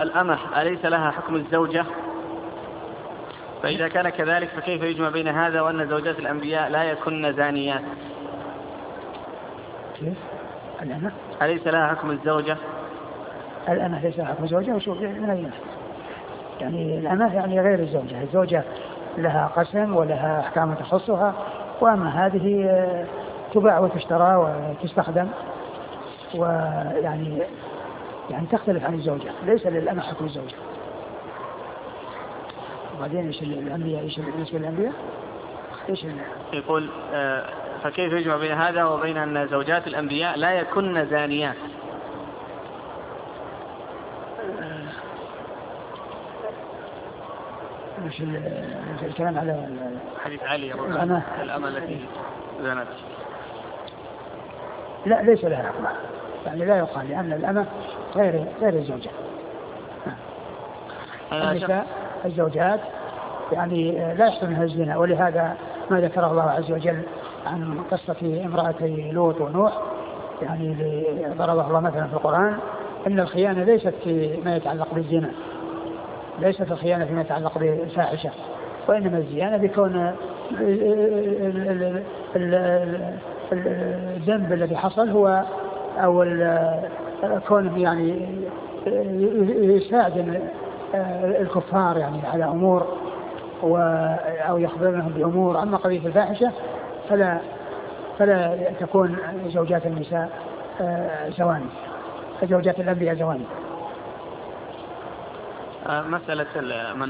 الأمة أليس لها حكم الزوجة؟ فإذا كان كذلك فكيف يجمع بين هذا وأن زوجات الأنبياء لا يكن زانيات؟ كيف؟ الأمة أليس لها حكم الزوجة؟ الأمة ليس لها حكم الزوجة وشوف من أين؟ يعني الأمة يعني غير الزوجة. الزوجة لها قسم ولها أحكام تخصها، وأما هذه تباع وتشترى وتستخدم، ويعني تختلف عن الزوجة. ليس للأمة حكم الزوجة. وبعدين ايش الأنبياء؟ ايش بالنسبة للأنبياء؟ يقول فكيف يجمع بين هذا وبين أن زوجات الأنبياء لا يكن زانيات؟ مش الكلام على حديث علي الأمة التي زانت. لا ليس لها حكم، يعني لا يقال، لأن الأمة غير الزوجة. النساء الزوجات يعني لا يحصل منها الزنا، ولهذا ما ذكر الله عز وجل عن قصة امرأتي لوط ونوح، يعني ضرب الله مثلا في القرآن أن الخيانة ليست فيما يتعلق بالزنا، ليست الخيانة فيما يتعلق بالفاحشة، وإنما الزيانة بكون الذنب الذي حصل هو أو كونه يعني يساعد الكفار يعني على أمور أو يخبرهم بأمور. أما قضية الفاحشة فلا تكون زوجات النساء زواني، زوجات الأنبياء زواني. مسألة من